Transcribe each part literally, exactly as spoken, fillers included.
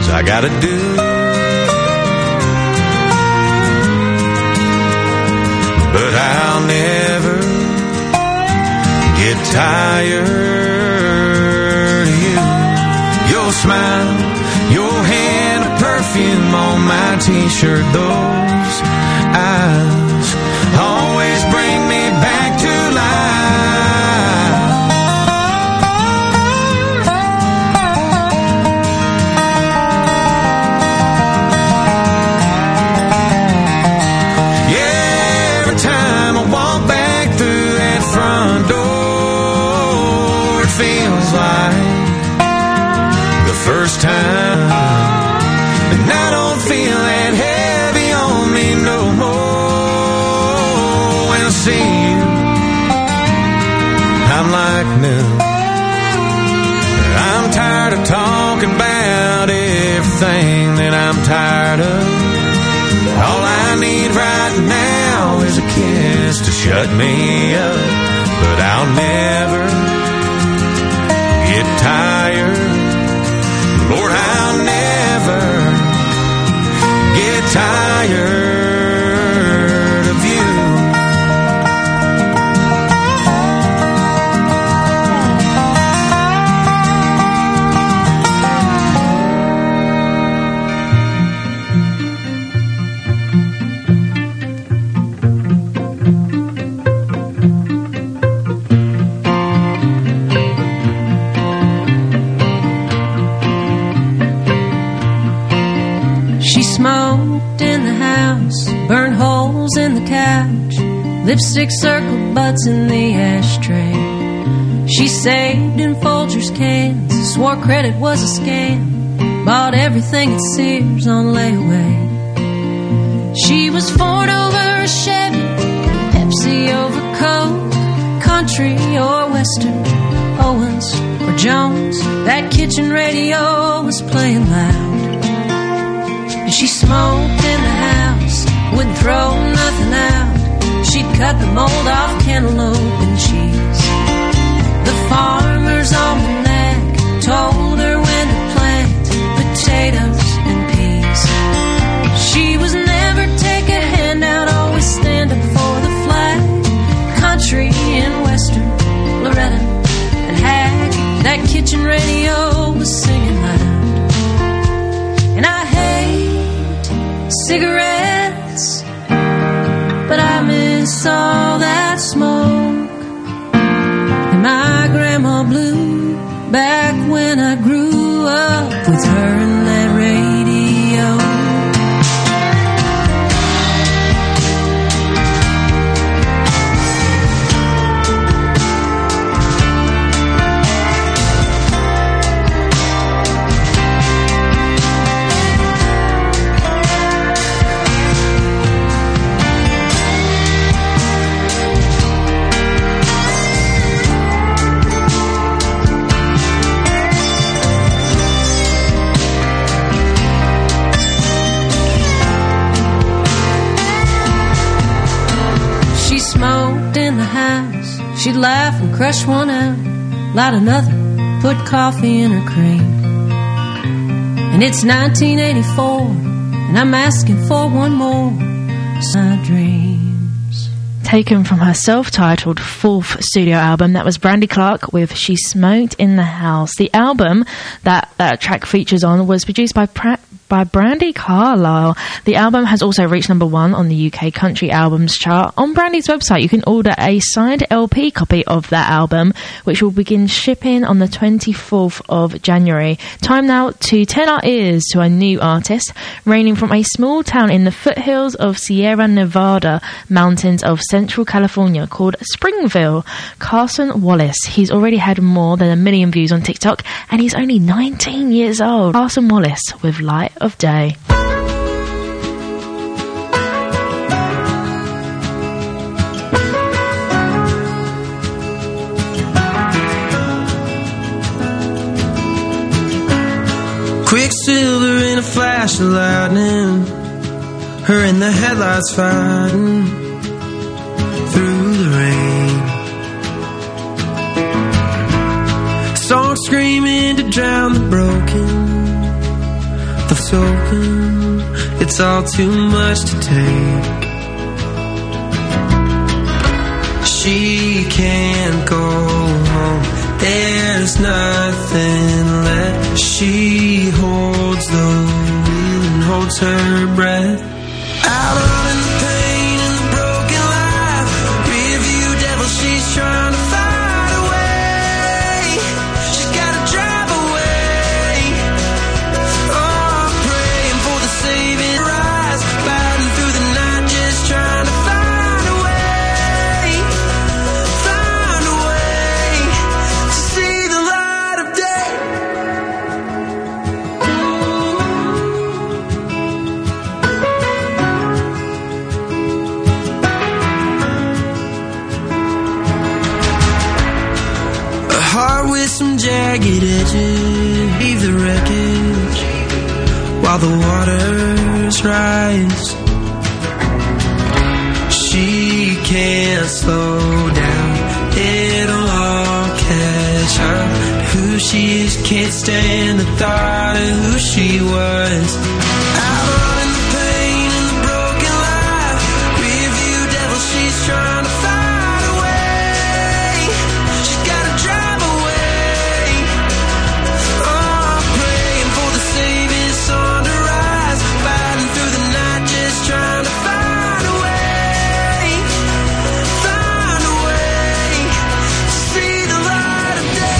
I gotta do. But I'll never get tired of you. Your smile, your hand of perfume on my t-shirt, those eyes always bring me back to life. Yeah, every time I walk back through that front door, it feels like the first time. And I don't feel that heavy on me no more. When I see you, I'm like new. I'm tired of talking about everything that I'm tired of. All I need right now is a kiss to shut me up. But I'll never get tired. Lord, I'll never get tired of you. She smoked in the house, burned holes in the couch, lipstick circled butts in the ashtray. She saved in Folgers cans, swore credit was a scam, bought everything at Sears on layaway. She was Ford over a Chevy, Pepsi over Coke, country or western, Owens or Jones. That kitchen radio was playing loud. She smoked in the house, wouldn't throw nothing out. She'd cut the mold off cantaloupe and cheese. The farmer's almanac told her when to plant potatoes and peas. She was never take a handout, always stand up for the flag. Country and western, Loretta and Hag. That kitchen radio was singing loud. And I hate cigarettes, but I miss all that smoke. And my grandma blew back when I grew up with her and that radio. Smoked in the house, she'd laugh and crush one out, light another, put coffee in her cream. And it's nineteen eighty-four, and I'm asking for one more. My dreams. Taken from her self-titled fourth studio album, that was Brandy Clark with She Smoked in the House. The album that that track features on was produced by Pratt by Brandi Carlile. The album has also reached number one on the U K Country Albums chart. On Brandy's website, you can order a signed L P copy of that album, which will begin shipping on the twenty-fourth of January. Time now to turn our ears to a new artist, reigning from a small town in the foothills of Sierra Nevada mountains of Central California called Springville. Carson Wallace. He's already had more than a million views on TikTok, and he's only nineteen years old. Carson Wallace with Light of Day. Quicksilver in a flash of lightning, her in the headlights fighting through the rain. Song screaming to drown the broken, I've spoken, it's all too much to take. She can't go home, there's nothing left. She holds the wheel and holds her breath. Out on the pain and the broken life, rearview devil, she's trying to fight away. She's gotta drive away. Oh, praying for the saving rise, fighting through the night, just trying to find a way, find a way to see the light of day. A heart with some jagged edges, leave the wreckage while the waters rise. She can't slow down, it'll all catch up. Who she is, can't stand the thought of who she was. Out on the pain and the broken life, rearview devil, she's trying to find a way. She's gotta drive away. Oh, praying for the saving sun to rise, fighting through the night, just trying to find a way, find a way to see the light of day.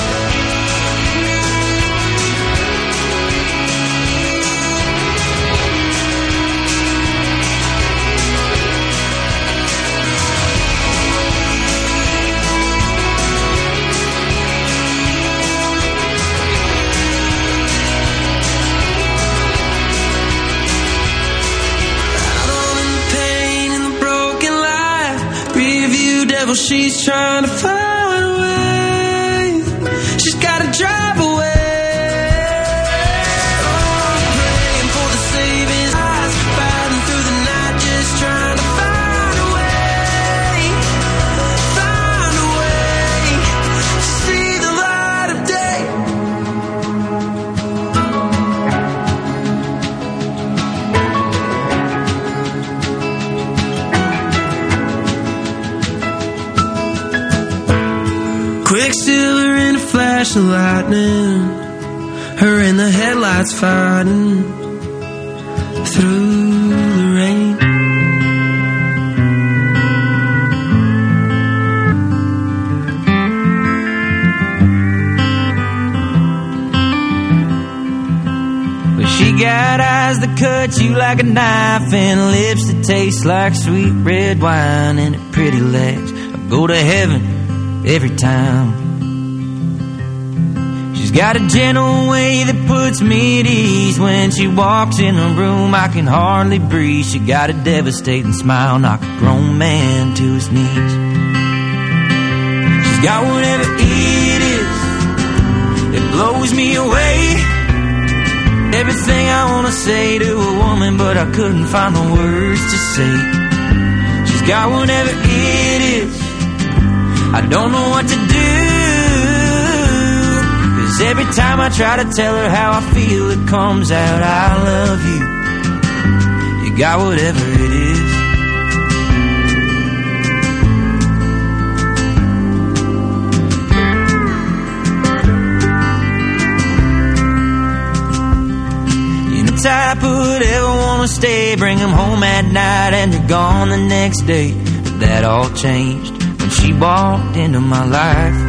Out on the pain and the broken life, rearview devil, she's trying to find a way. She's gotta drive away. Oh, praying for the saving eyes, fighting through the night, just trying to find a way, find a way to see the light of day. Quicksilver in a flash of lightning, her and the headlights fighting through the rain. But she got eyes that cut you like a knife, and lips that taste like sweet red wine, and her pretty legs I go to heaven every time. She's got a gentle way that puts me at ease. When she walks in a room, I can hardly breathe. She got a devastating smile, knock a grown man to his knees. She's got whatever it is that blows me away. Everything I wanna say to a woman, but I couldn't find the words to say. She's got whatever it is, I don't know what to do. Cause every time I try to tell her how I feel, it comes out, I love you. You got whatever it is. You're the type who would ever wanna stay, bring them home at night and they're gone the next day. But that all changed when she walked into my life.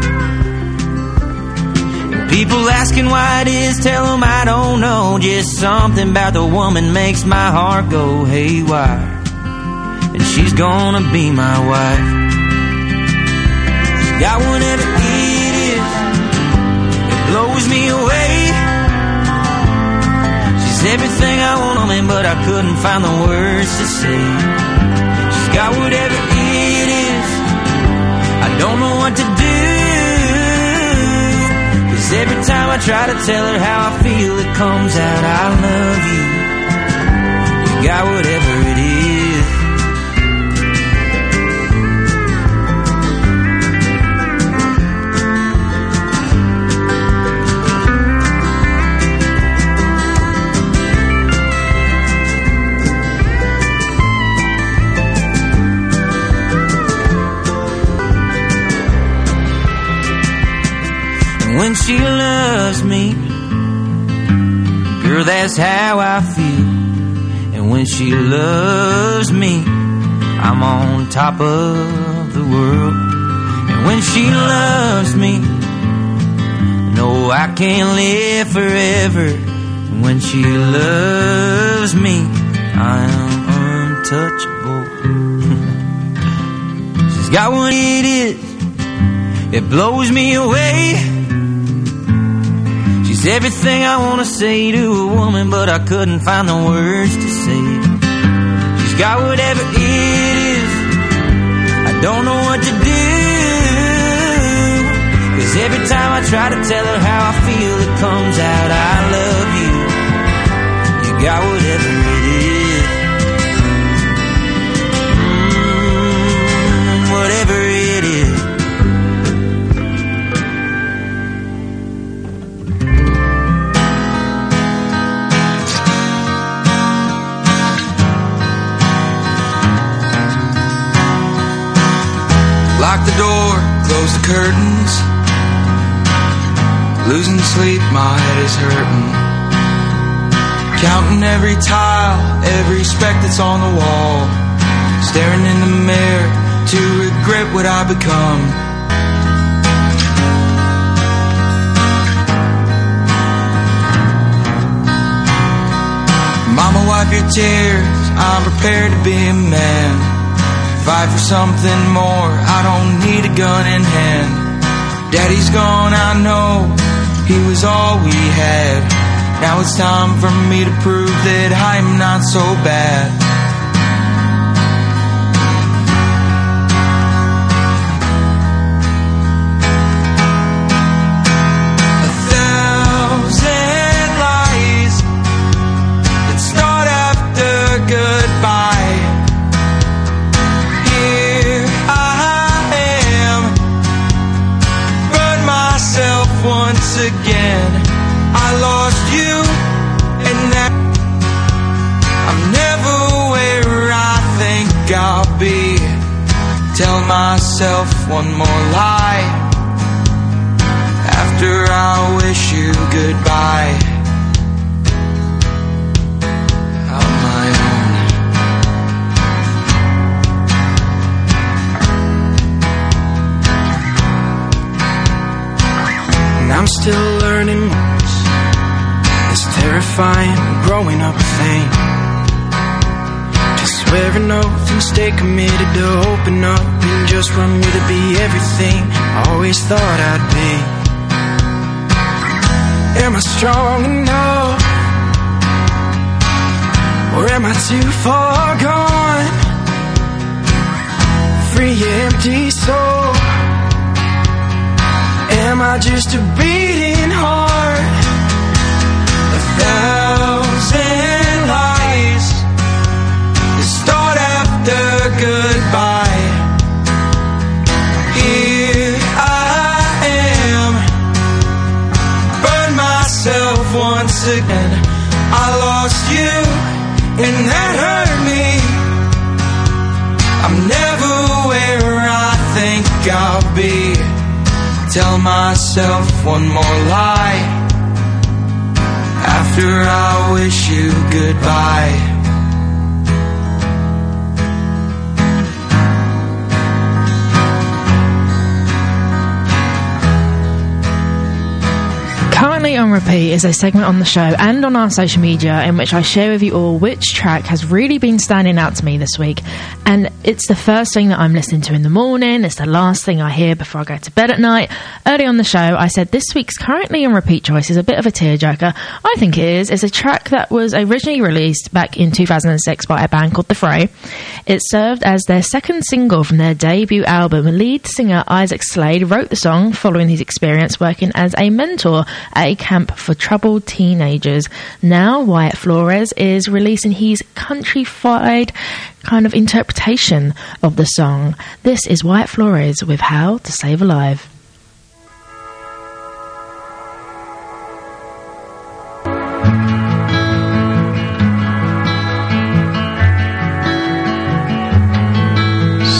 And people asking why it is, tell them I don't know. Just something about the woman makes my heart go haywire. And she's gonna be my wife. She's got whatever it is that blows me away. She's everything I want, but I couldn't find the words to say. She's got whatever it is, I don't know what to do. Cause every time I try to tell her how I feel, it comes out, I love you. You got whatever it is. she loves me, girl, that's how I feel. And when she loves me, I'm on top of the world. And when she loves me, no, I can't live forever. And when she loves me, I'm untouchable. She's got what it is, it blows me away. She's everything I want to say to a woman, but I couldn't find the words to say. She's got whatever it is, I don't know what to do. Cause every time I try to tell her how I feel, it comes out, I love you. You got whatever it is, mm, whatever it is. Lock the door, close the curtains. Losing sleep, my head is hurting. Counting every tile, every speck that's on the wall. Staring in the mirror to regret what I've become. Mama, wipe your tears, I'm prepared to be a man. Fight for something more, I don't need a gun in hand. Daddy's gone, I know, he was all we had. Now it's time for me to prove that I'm not so bad. A thousand lies that start after goodbye. Here I am, burn myself once again. I lost you, and that I'm never where I think I'll be. Tell myself one more lie after I wish you goodbye. On my own. And I'm still learning. It's terrifying, growing up a thing. To swear an oath and stay committed to open up and just want me to be everything I always thought I'd be. Am I strong enough? Or am I too far gone? Free, empty soul. Am I just a beating heart? A thousand lies that start after goodbye. Here I am, burn myself once again. I lost you, and that hurt me. I'm never where I think I'll be. Tell myself one more lie after I wish you goodbye. Currently on repeat is a segment on the show and on our social media in which I share with you all which track has really been standing out to me this week. And it's the first thing that I'm listening to in the morning. It's the last thing I hear before I go to bed at night. Early on the show, I said this week's currently on repeat choice is a bit of a tearjerker. I think it is. It's a track that was originally released back in two thousand six by a band called The Fray. It served as their second single from their debut album. Lead singer Isaac Slade wrote the song following his experience working as a mentor at a camp for troubled teenagers. Now Wyatt Flores is releasing his countrified kind of interpretation of the song. This is Wyatt Flores with How to Save a Life.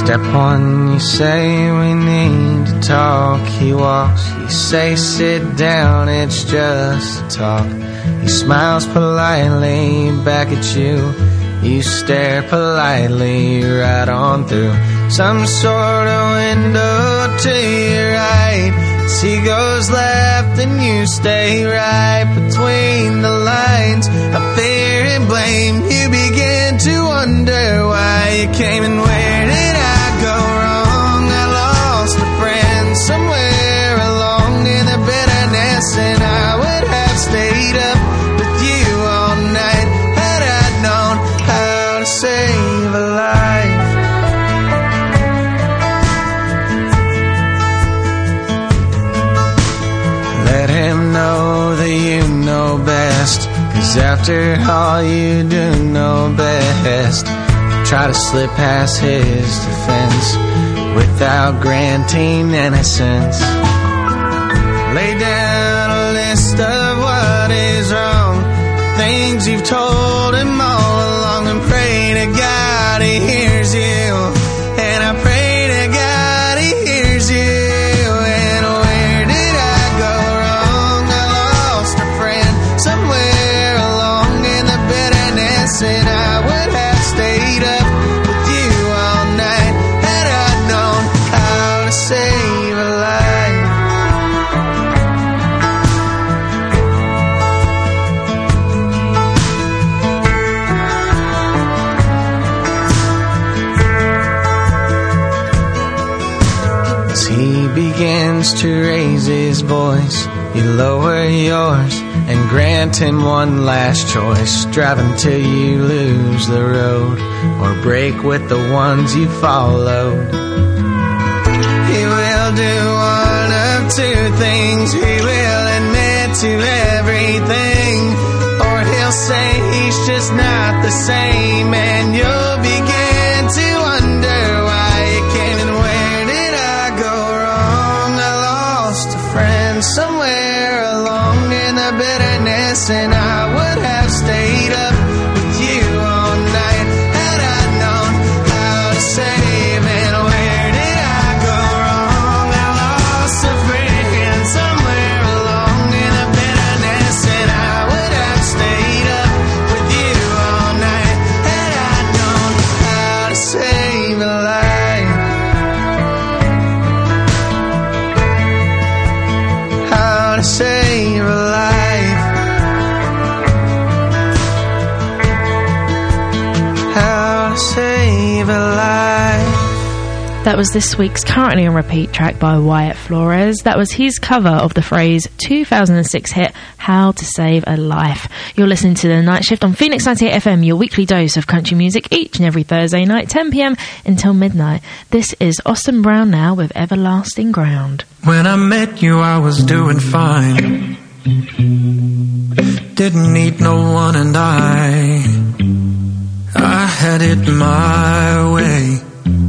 Step one, you say we need to talk. He walks, you say sit down, it's just a talk. He smiles politely back at you. You stare politely right on through some sort of window to your right. As he goes left and you stay right between the lines of fear and blame. You begin to wonder why you came and where did I go wrong? I lost a friend somewhere along in the bitterness, and I would have stayed up with you all night had I known how to save a life. Let him know that you know best, 'cause after all you do know best. Try to slip past his defense without granting innocence. Lay down a list of what is wrong, things you've told him all along, and pray to God he hears you. And I pray to God he hears you. And where did I go wrong? I lost a friend somewhere along in the bitterness, and I would have stayed up with you all night had I known how to save a life. As he begins to raise his voice, you lower yours and grant him one last choice. Drive until you lose the road, or break with the ones you followed. He will do one of two things. He will admit to everything, or he'll say he's just not the same, and you'll begin to wonder why you came and where did I go wrong? I lost a friend somewhere along in the bitterness, and I would have stayed up with you all night had I known how to save. And where did I go wrong? I lost a friend somewhere along in the bitterness, and I would have stayed up with you all night had I known how to save a life. How to save a life. How to save a life. That was this week's currently on repeat track by Wyatt Flores. That was his cover of the Phrase two thousand six hit How to Save a Life. You're listening to The Night Shift on Phoenix ninety-eight F M, your weekly dose of country music each and every Thursday night, ten p m until midnight. This is Austin Brown now with Everlasting Ground. When I met you, I was doing fine. Didn't need no one, and I I had it my way.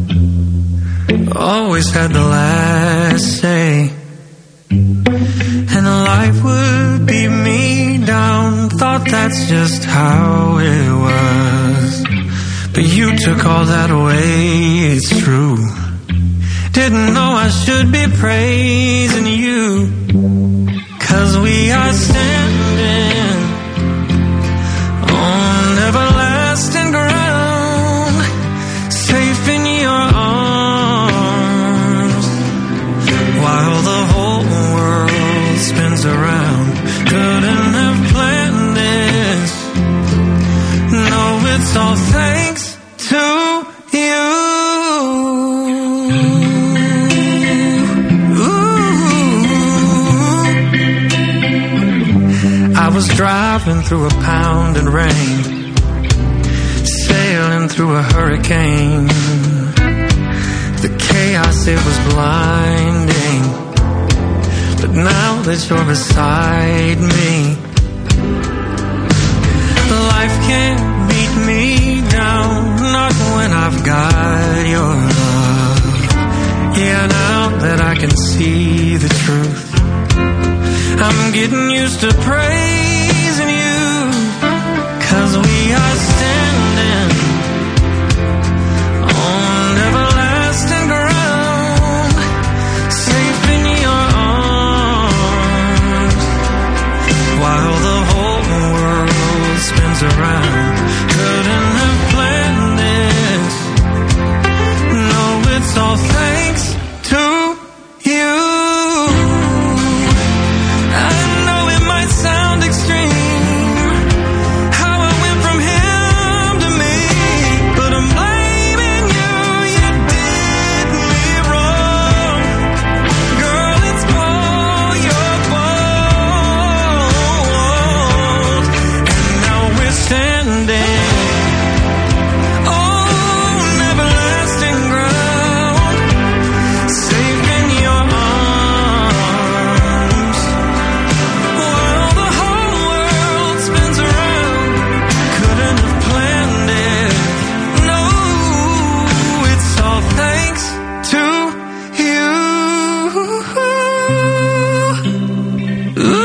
Always had the last say, and life would beat me down. Thought that's just how it was, but you took all that away, it's true. Didn't know I should be praising you, 'cause we are standing on everlasting ground, safe in your arms, while the whole world spins around. Couldn't have planned this. No, it's all thanks to you. I was driving through a pounding rain, sailing through a hurricane. The chaos, it was blinding, but now that you're beside me, life can't beat me down, not when I've got your love. Yeah, now that I can see the truth, I'm getting used to praising you, 'cause we are standing on everlasting spins around. Couldn't have planned this. No, it's all thanks to you. I know it might sound extreme, how I went from him to me, but I'm blaming you. You did me wrong, girl. It's all your fault. And now we're standing on everlasting ground, safe in your arms, while the whole world spins around. Couldn't have planned it. No, it's all thanks to you. Ooh.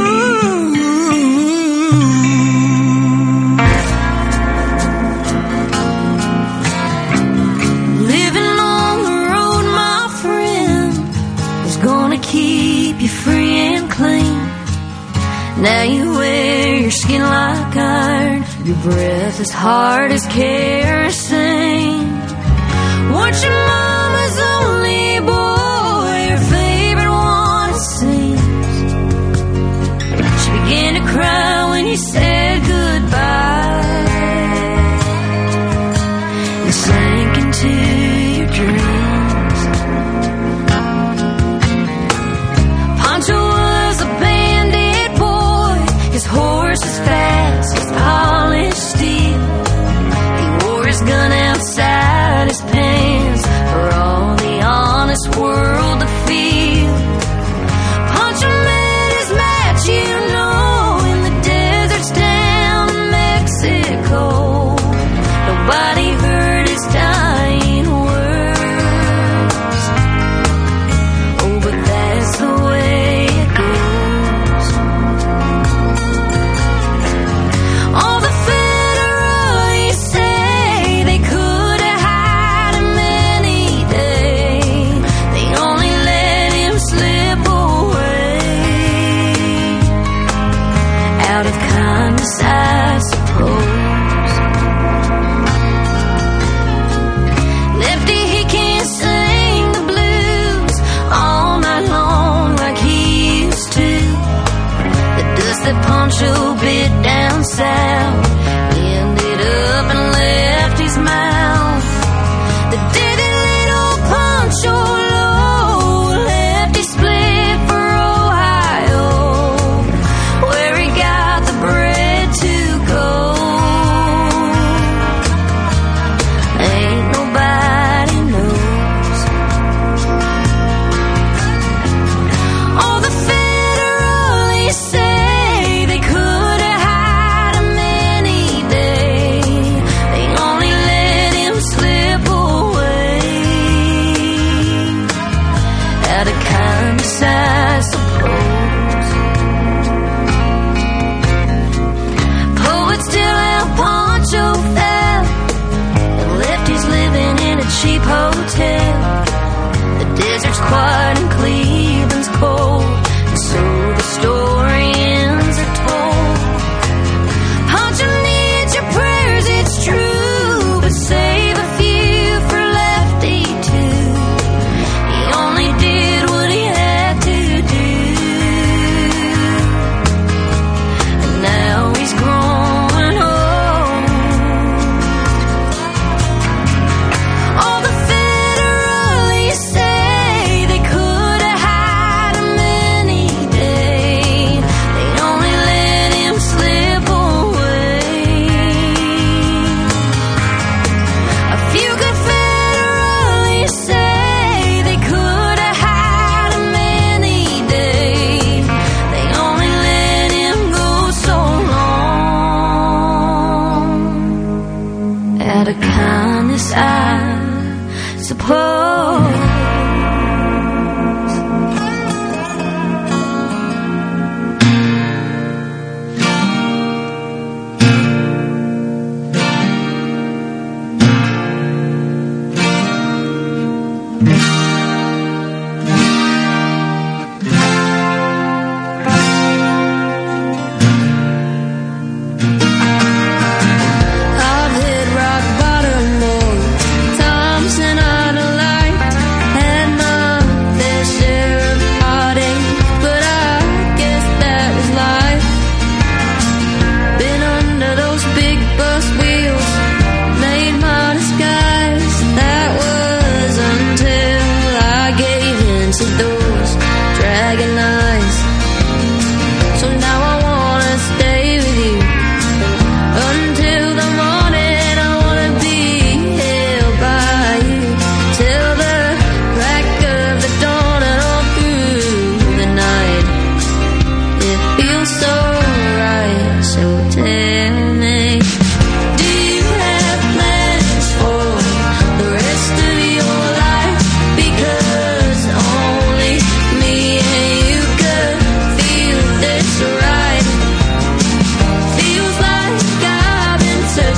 Living on the road, my friend, is gonna keep you free and clean. Now you wear your skin like iron, your breath as hard as kerosene. What your mama's only boy, your favorite one it seems. She began to cry when you said goodbye and sank into your dreams. Pancho was a bandit boy, his horse as fast as polished steel. He wore his gun outside his pants for all the honest world to feel. Pancho met his match, you know, in the deserts down in Mexico. Nobody heard his dying words. Oh, but that's the way it goes. All the federalists say they could have had him any day. They only let him slip away. Out of kindness, I suppose. Lefty, he can't sing the blues all night long like he used to. The dust that Pancho bit down south ended up and left his mouth. The day that little Pancho Low left his split for Ohio, where he got the bread to go. Ain't nobody knows. All the federalists say they could have had him any day. They only let him slip away. Out of kindness, I suppose. Poets tell how Pancho fell and left his living in a cheap hotel. The desert's quiet and Cleveland's cold, and so the historians are told. Pancho needs your prayers, it's true, but save a few for Lefty too. He only did what he had to do, and now he's growing old. All the federalists say they could have had him any day. They only let him slip away. A few good federalists say they could have had him any day. They only let him go so long. Out of kindness, I suppose.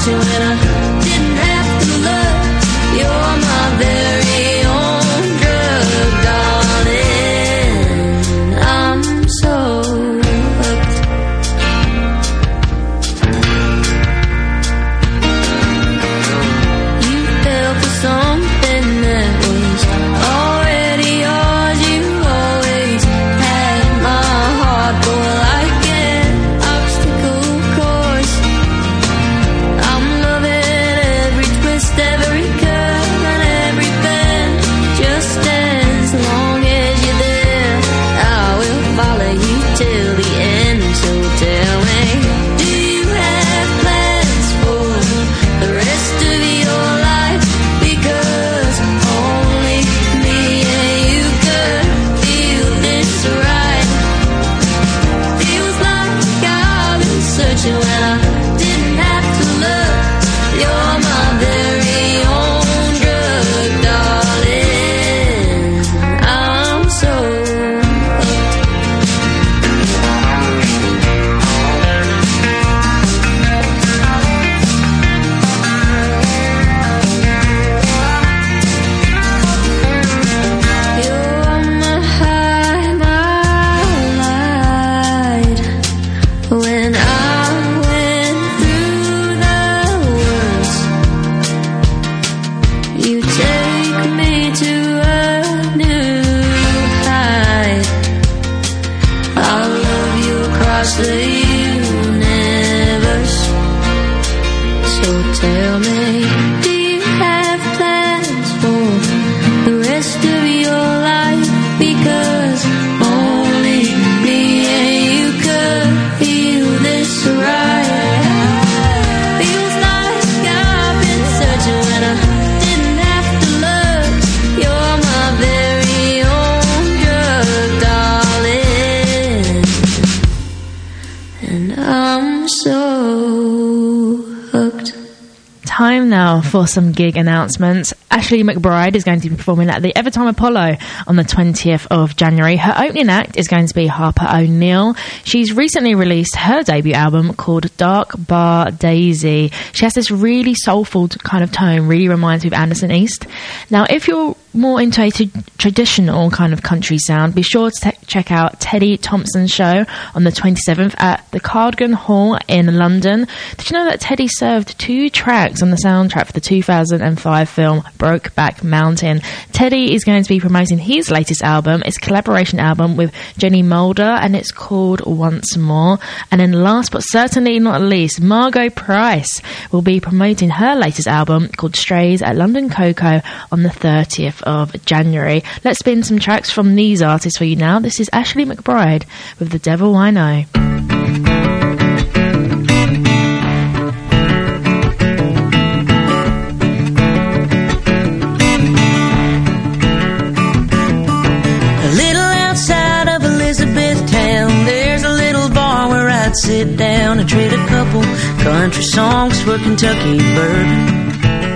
searching when I didn't have to look. You're my very own drug, darling. I'm so hooked. You fell for something that was already yours. You always had my heart, boy, like an obstacle course. I'm loving every twist, every curve, and every bend. Just as long as you're there, I will follow you till the end. So tell me, do you have plans for the rest of your life? Because only me and you could feel this right. Feels like I've been searching when I didn't have to look. You're my very own drug, darling. I'm so hooked. You're my high, my light. When I went through the worst, you take me to a new height. I'll love you across the universe. So tell me, do you have plans for the rest of your life? Because only me and you could feel this right. Feels like I've been searching when I didn't have to look. You're my very own drug, darling. And I'm so hooked. Time now for some gig announcements. Ashley McBryde is going to be performing at the Evertime Apollo on the twentieth of January. Her opening act is going to be Harper O'Neill. She's recently released her debut album called Dark Bar Daisy. She has this really soulful kind of tone, really reminds me of Anderson East. Now, if you're more into a t- traditional kind of country sound, be sure to te- check out Teddy Thompson's show on the twenty-seventh at the Cardigan Hall in London. Did you know that Teddy served two tracks on the soundtrack for the two thousand five film Brokeback Mountain? Teddy is going to be promoting his latest album. It's a collaboration album with Jenny Mulder, and it's called Once More. And then last but certainly not least, Margot Price will be promoting her latest album called Strays at London Coco on the thirtieth of January. Let's spin some tracks from these artists for you now. This is Ashley McBryde with The Devil I Know. Sit down and trade a couple country songs for Kentucky bourbon.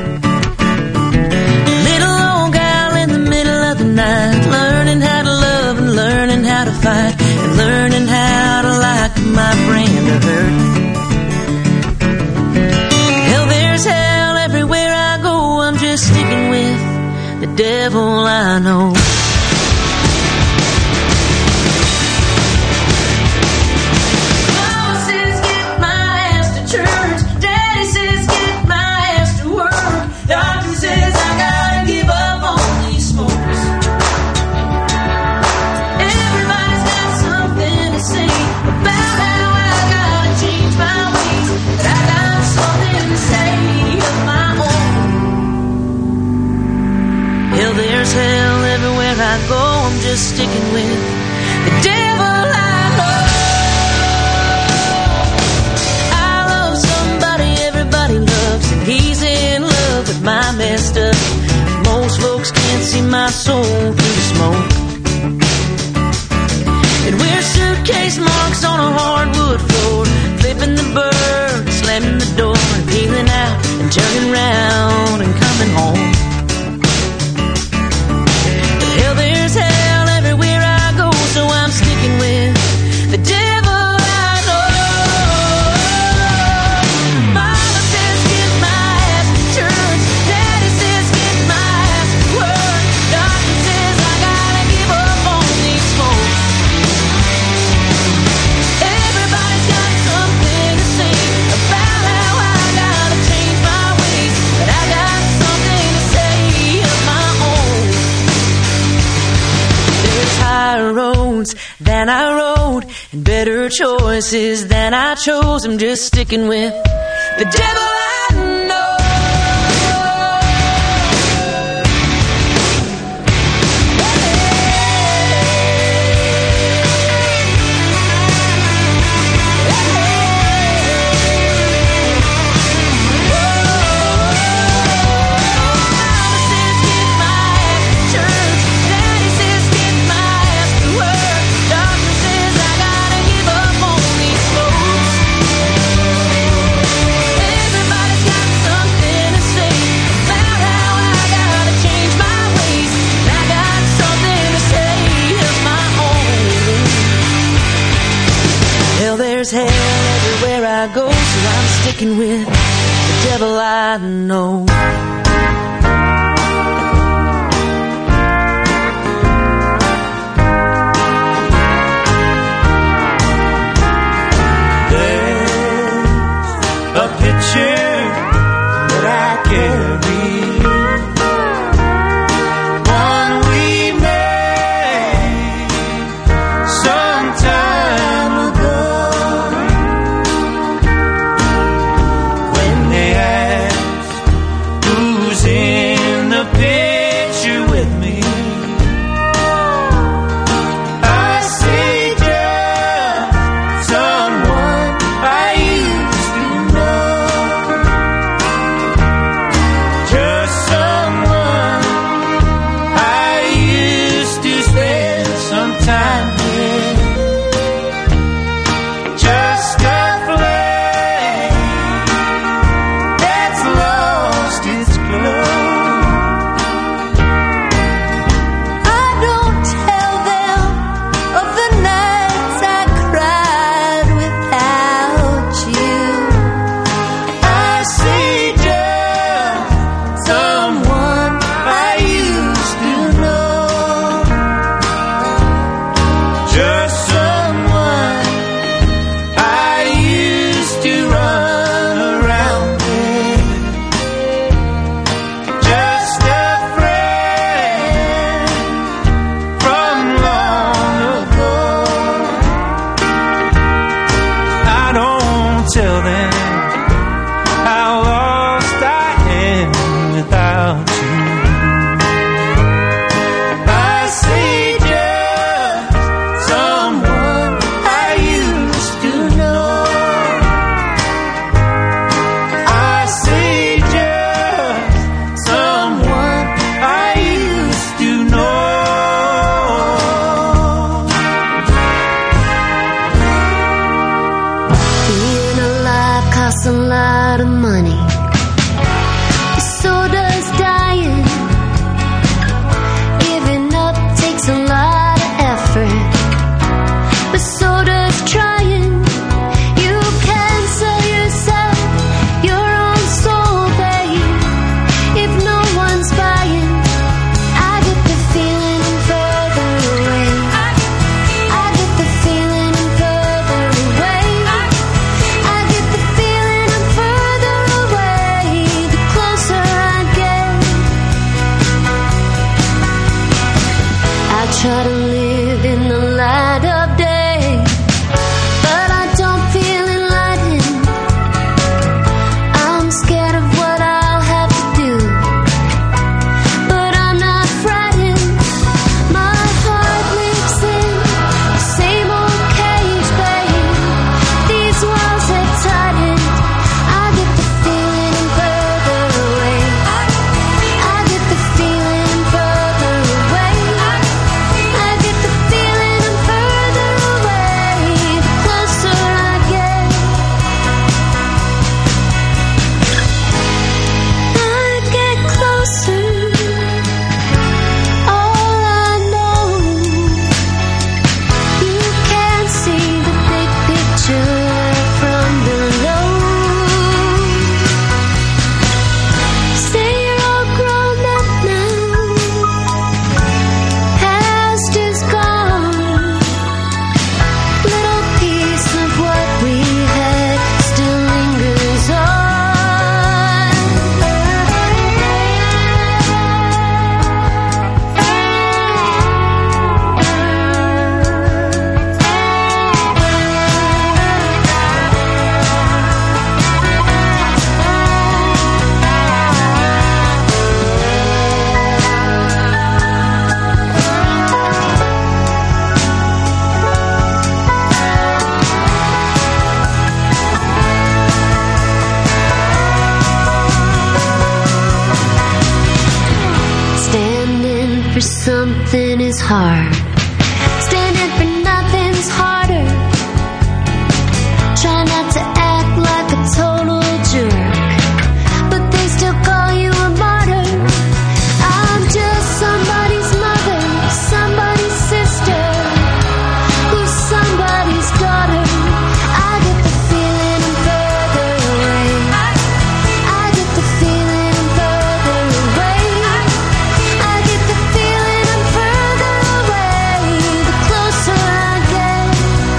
Little old gal in the middle of the night, learning how to love and learning how to fight, and learning how to like my brand of hurt. Hell, there's hell everywhere I go. I'm just sticking with the devil I know. Hell everywhere I go, I'm just sticking with the devil I know. I love somebody everybody loves, and he's in love with my messed up. Most folks can't see my soul through the smoke, and we're suitcase marks on a hardwood floor, flipping the bird, slamming the door, and peeling out and turning round and coming home. Hell, there's hell everywhere I go, so I'm sticking with the devil I know. Mama says get roads than I rode, and better choices than I chose. I'm just sticking with the devil I know. There's hell everywhere I go, so I'm sticking with the devil I know. There's a picture that I carry, one we made sometime ago. When they ask who's in the picture with me, I say just someone I used to know. Just someone I used to spend some time with. Just a flame that's lost its glow. I don't tell them of the nights I cried without you. I say just someone I used to know. Just someone I used to run around with. Just a friend from long ago. I don't tell them how lost I am without you. I say just someone I used to know. I say just someone I used to know. Being alive costs a lot of money. So does dying. Giving up takes a lot of effort. But so does trying. You can sell yourself, your own soul, babe. If no one's buying, I get the feeling I'm further away. I get the feeling I'm further away. I get the feeling I'm further away. is hard. Standing for nothing's harder. Try not to act like a total jerk, but they still call you a martyr. I'm just somebody's mother, somebody's sister, who's somebody's daughter. I get the feeling I'm further away. I get the feeling I'm further away. I get the feeling I'm further away. The closer I get,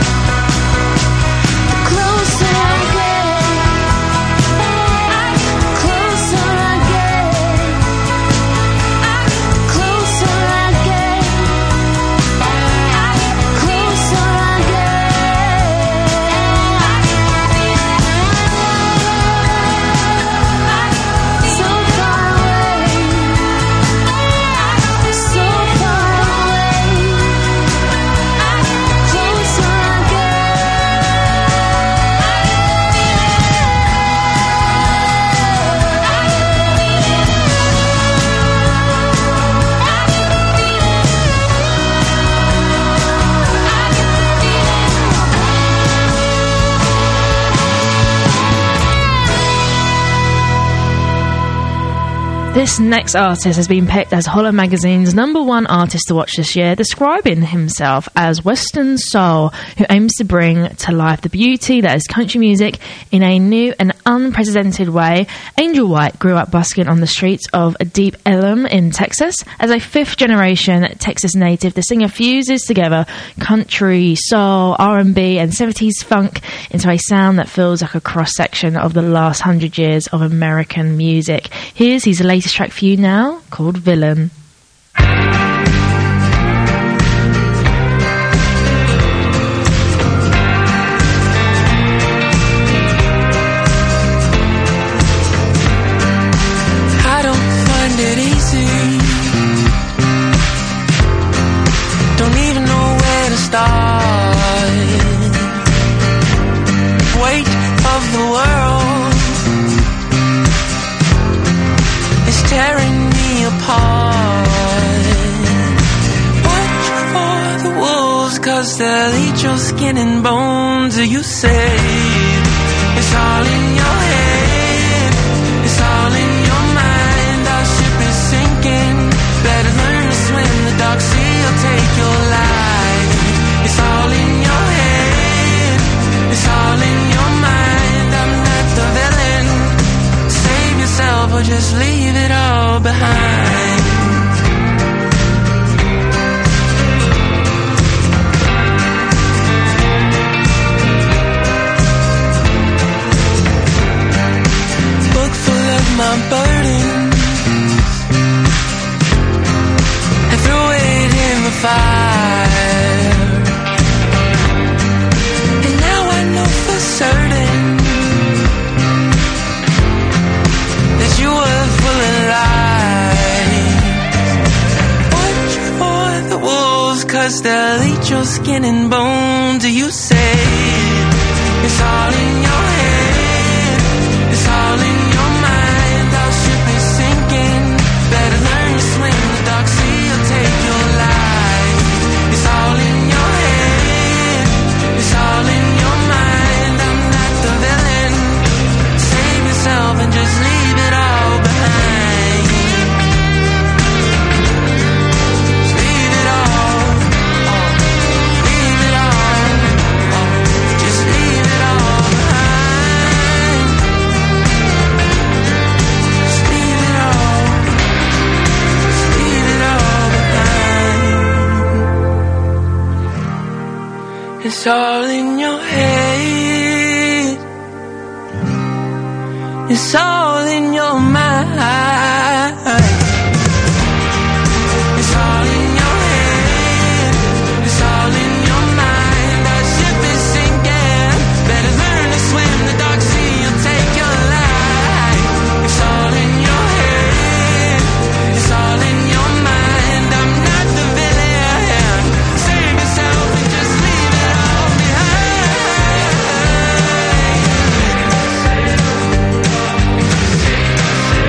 the closer I get, the closer I get, closer I get, closer I get. So far away, so far away, closer I This next artist has been picked as Hollow Magazine's number one artist to watch this year, describing himself as Western Soul, who aims to bring to life the beauty that is country music in a new and unprecedented way. Angel White grew up busking on the streets of Deep Ellum in Texas. As a fifth-generation Texas native, the singer fuses together country, soul, R and B, and seventies funk into a sound that feels like a cross-section of the last hundred years of American music. Here's his latest track for you now, called Villain. I don't find it easy. Don't even know where to start. Weight of the world is tearing me apart. Watch for the wolves, cause they'll eat your skin and bones. You say it's all in your head, it's all in your mind. Our ship is sinking, better learn to swim. The dark sea will take your life. It's all in your head, it's all in your mind. I'm not the villain. Save yourself or just leave it all behind. Book full of my burdens, I threw it in the fire, and now I know for certain that you were full of lies. Watch for the wolves, cause they'll eat your skin and bones. You say it's all in your head, it's all in your mind. Our ship is sinking, better learn to swim. The dark sea will take your life. It's all in your head, it's all in your mind. I'm not the villain. Save yourself and just leave it all behind. Just leave it all, oh, leave it all, oh, just leave it all behind. Just leave it all, just leave it all behind. It's all in your head, it's all in your mind. It's all in your head, it's all in your mind. Our ship is sinking, better learn to swim. The dark sea will take your life. It's all in your head, it's all in your mind. I'm not the villain. Save yourself and just leave it all behind.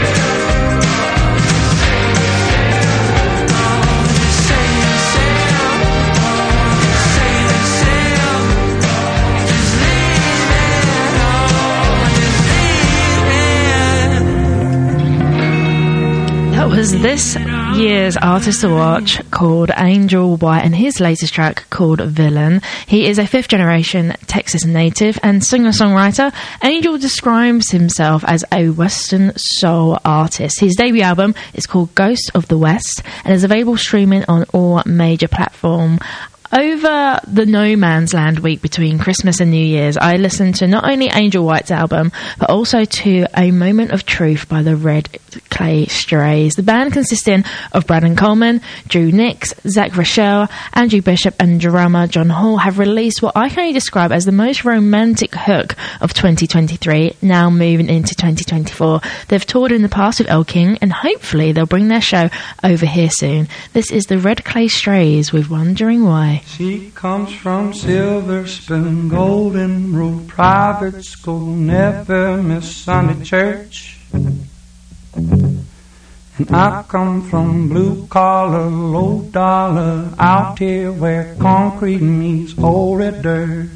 Was this year's artist to watch called Angel White and his latest track called Villain. He is a fifth generation Texas native and singer-songwriter. Angel describes himself as a Western soul artist. His debut album is called Ghost of the West and is available streaming on all major platforms. Over the No Man's Land week between Christmas and New Year's, I listened to not only Angel White's album, but also to A Moment of Truth by the Red Clay Strays. The band consisting of Braden Coleman, Drew Nix, Zach Rochelle, Andrew Bishop and drummer John Hall have released what I can only describe as the most romantic hook of twenty twenty-three, now moving into twenty twenty-four. They've toured in the past with El King and hopefully they'll bring their show over here soon. This is the Red Clay Strays with Wondering Why. She comes from Silver Spoon, Golden Rule Private School, never miss Sunday church. And I come from blue collar, low dollar, out here where concrete meets old red dirt.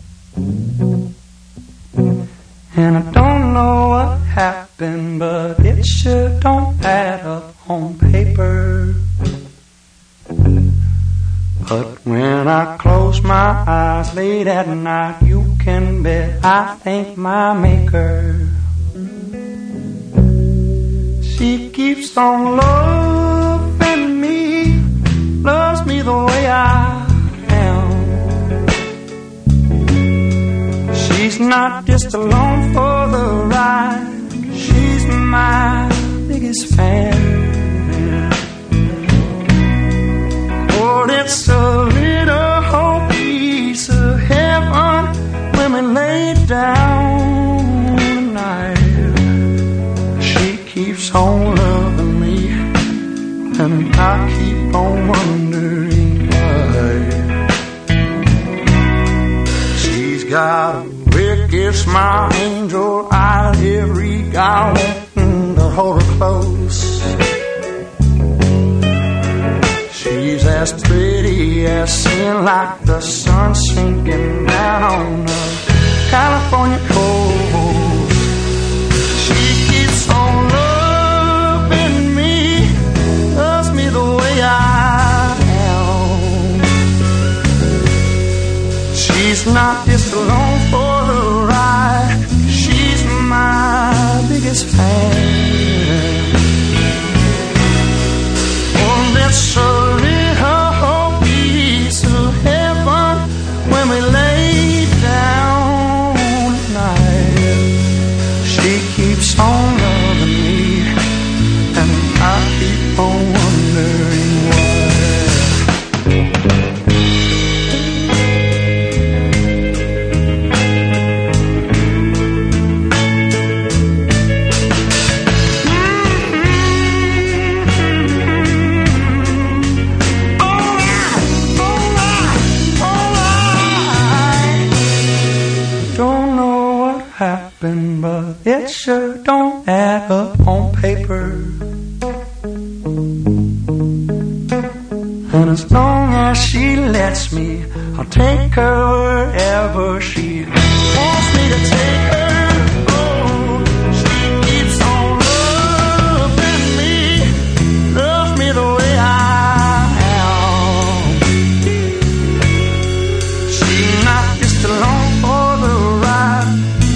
And I don't know what happened, but it sure don't add up on paper. But when I close my eyes late at night, you can bet I thank my maker. She keeps on loving me, loves me the way I am. She's not just along for the ride, she's my biggest fan. Oh, it's a little piece of heaven when we lay down tonight. She keeps on loving me, and I keep on wondering why. She's got a wicked smile, angel eye, every guy wanting to hold her close. She's as pretty as sin, like the sun sinking down on the California coast. She keeps on loving me, loves me the way I am. She's not just along for the ride, she's my biggest fan. Oh, that's a little piece of heaven when we lay down tonight. She keeps on loving me, and I keep on wondering but it sure don't add up on paper. And as long as she lets me, I'll take her wherever she wants me to take her. Oh, she keeps on loving me, loves me the way I am. She's not just along for the ride,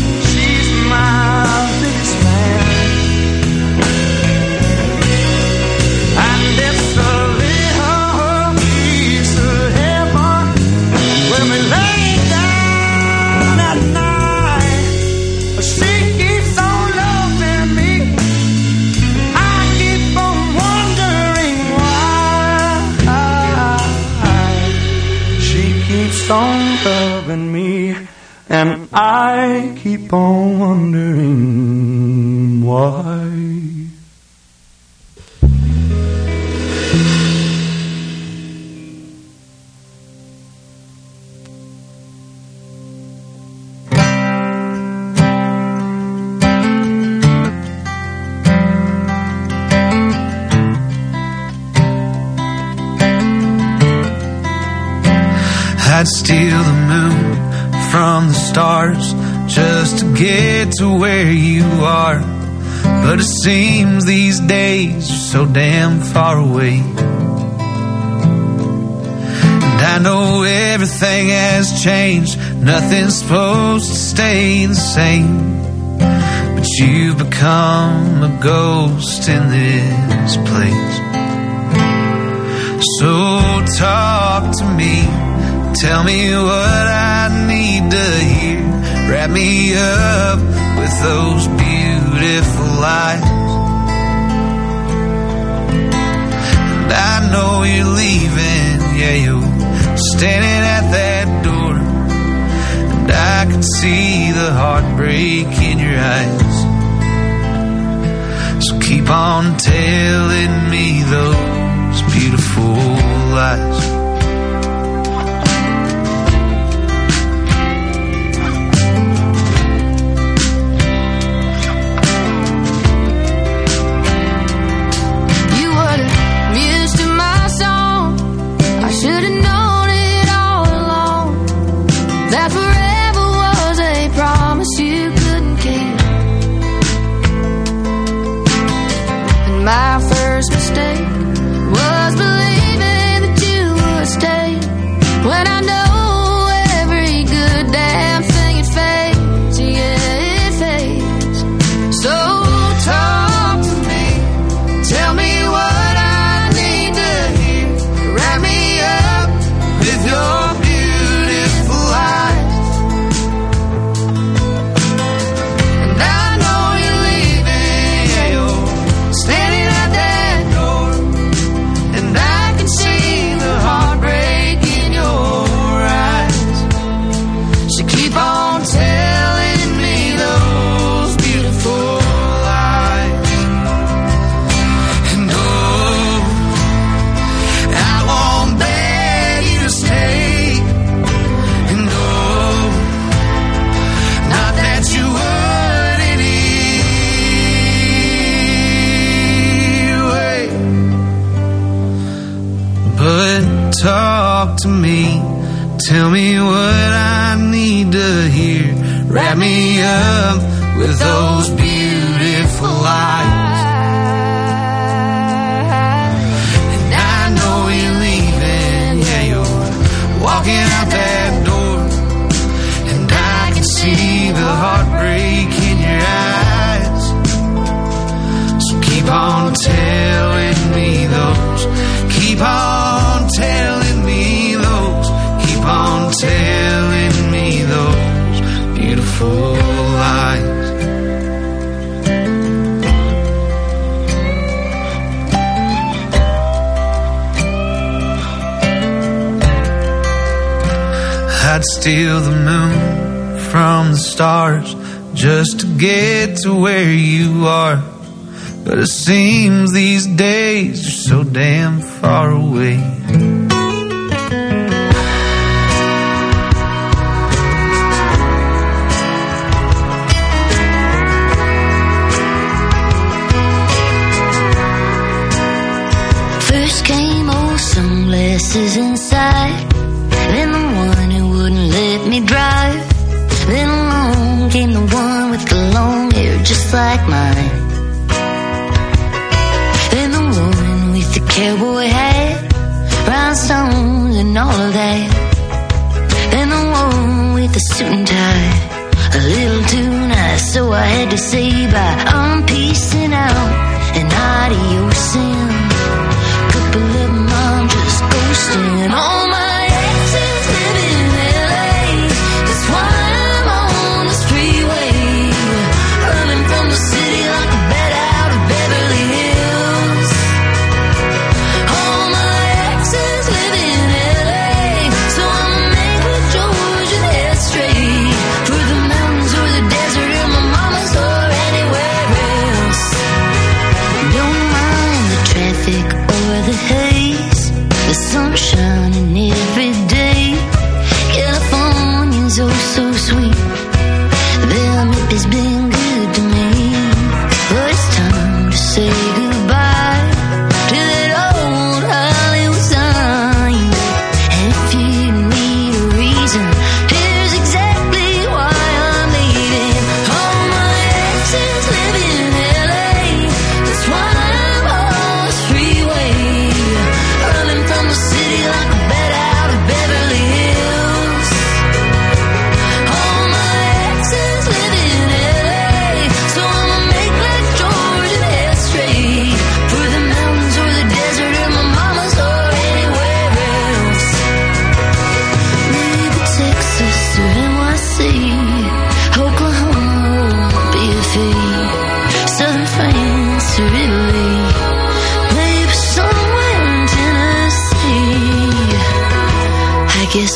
on loving me, and I keep on wondering why. I'd steal the moon from the stars just to get to where you are. but it seems these days are so damn far away. And I know everything has changed, nothing's supposed to stay the same, but you've become a ghost in this place. So talk to me, tell me what I need to hear, wrap me up with those beautiful lies. And I know you're leaving, yeah, you're standing at that door, and I can see the heartbreak in your eyes. So keep on telling me those beautiful lies. My first mistake was believing that you would stay, when I know every good damn thing it fades, yeah, it fades. So talk to me, tell me what I need to hear, wrap me up with your beautiful eyes. And I know you're leaving, yeah, you're standing talk to me, tell me what I need to hear, wrap me up with those beautiful lies. And I know you're leaving, yeah, you're walking out that door, and I can see the heartbreak in your eyes. So keep on telling me those, keep on telling me those, keep on telling me those beautiful lies. I'd steal the moon from the stars just to get to where you are, but it seems these days are so damn far away. First came old sunglasses inside, then the one who wouldn't let me drive, then along came the one with the long hair just like mine, then the woman with the cowboy hat, rhinestones and all of that, then the one with the suit and tie, a little too nice, so I had to say bye. I'm peacing out and adiosing, couple of them I'm just ghosting. All my exes live in L A, that's why I'm on this freeway, running from the city like a bat out of Beverly Hills. All my exes live in L A, so I'ma make with George and head straight for the mountains or the desert or my mama's or anywhere else. Don't mind the traffic or the haze, the sun shining in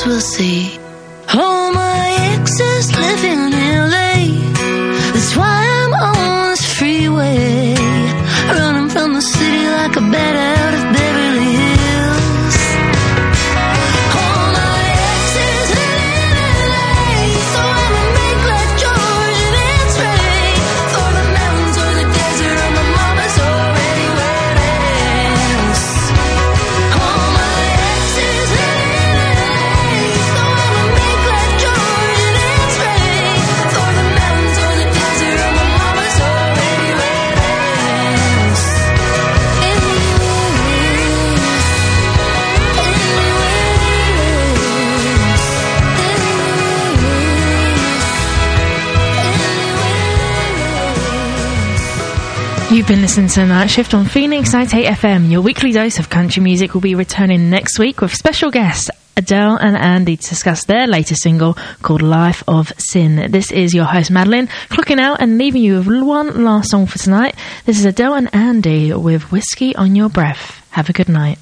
we'll see. Oh, my ex is living in L A. That's why I'm on this freeway, running from the city like a bat out of Beverly Hills. Oh, my ex is living in L A, so I'ma make like George and it's rain for the mountains or the desert, or my mama's already waiting. Oh, my ex is living in L A, so I'ma make like George and it's rain for the mountains or the desert, or my mama's already waiting. You've been listening to Night Shift on Phoenix ninety-eight F M. Your weekly dose of country music will be returning next week with special guests Adele and Andy to discuss their latest single called Life of Sin. This is your host Madeline, clocking out and leaving you with one last song for tonight. This is Adele and Andy with Whiskey on Your Breath. Have a good night.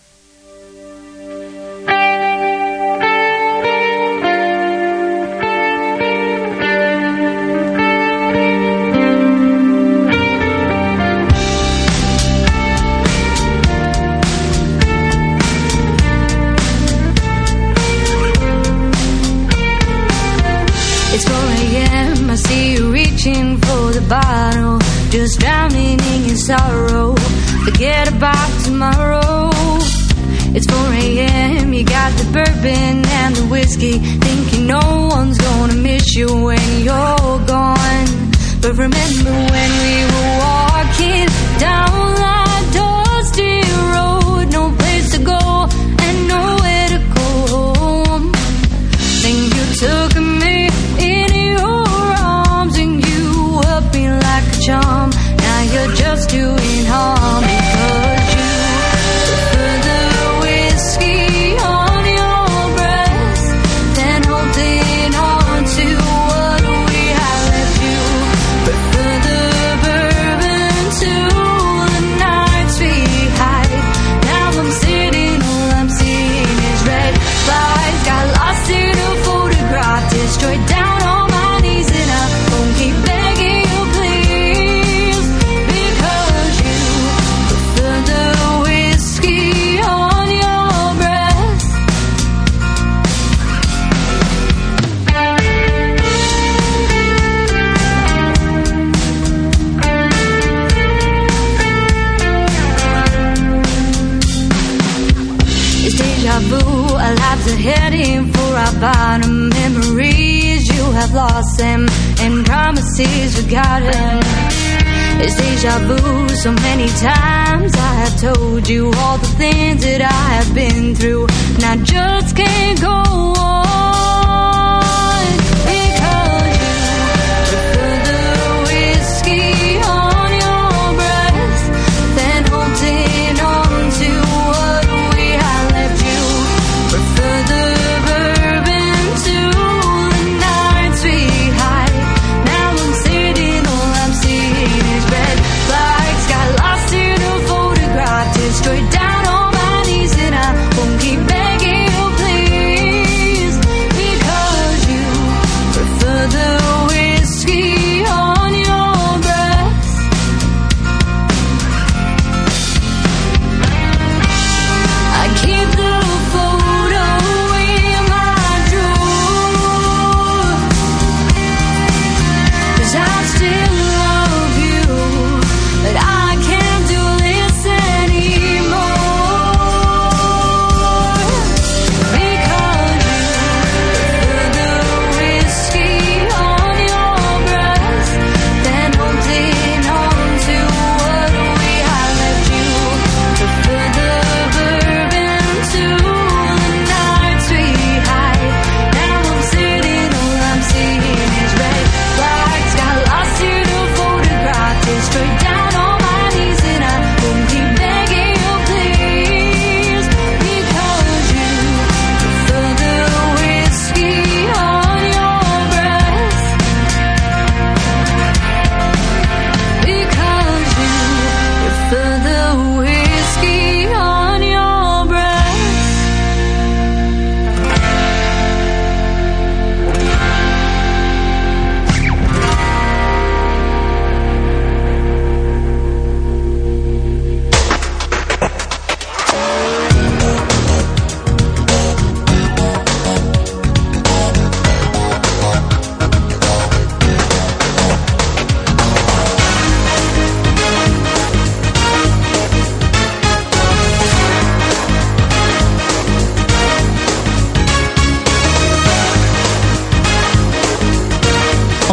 It's four a.m. I see you reaching for the bottle, just drowning in your sorrow. Forget about tomorrow. It's four a.m. You got the bourbon and the whiskey, thinking no one's gonna miss you when you're gone. But remember when we were walking down that dusty road, no place to go and nowhere to go home. Then you took me in your arms and you held me like a charm. Now you're just doing harm because you put the whiskey on your breath, then holding on to what we had left. You prefer the bourbon to the nights we hide. Now I'm sitting, all I'm seeing is red flags. Got lost in a photograph, destroyed down on my knees, and I won't keep begging you, please, because you prefer the whiskey on your breath. It's deja vu, our lives are heading for our bottom. Memories you have lost them, and promises forgotten. It's deja vu, so many times I have told you all the things that I have been through, and I just can't go on because you prefer the whiskey on your breath, then holding on to what we had left. You prefer the bourbon to the nights we hide. Now I'm sitting, all I'm seeing is red flags. Got lost in a photograph, destroyed down on my knees, and I won't keep begging you, please,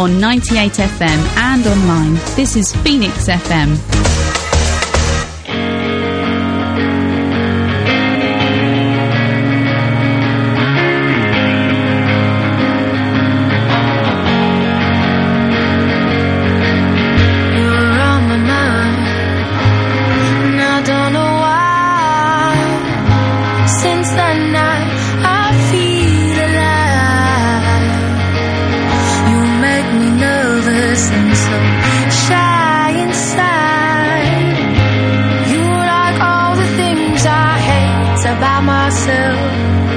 on ninety-eight F M and online. This is Phoenix F M. About myself.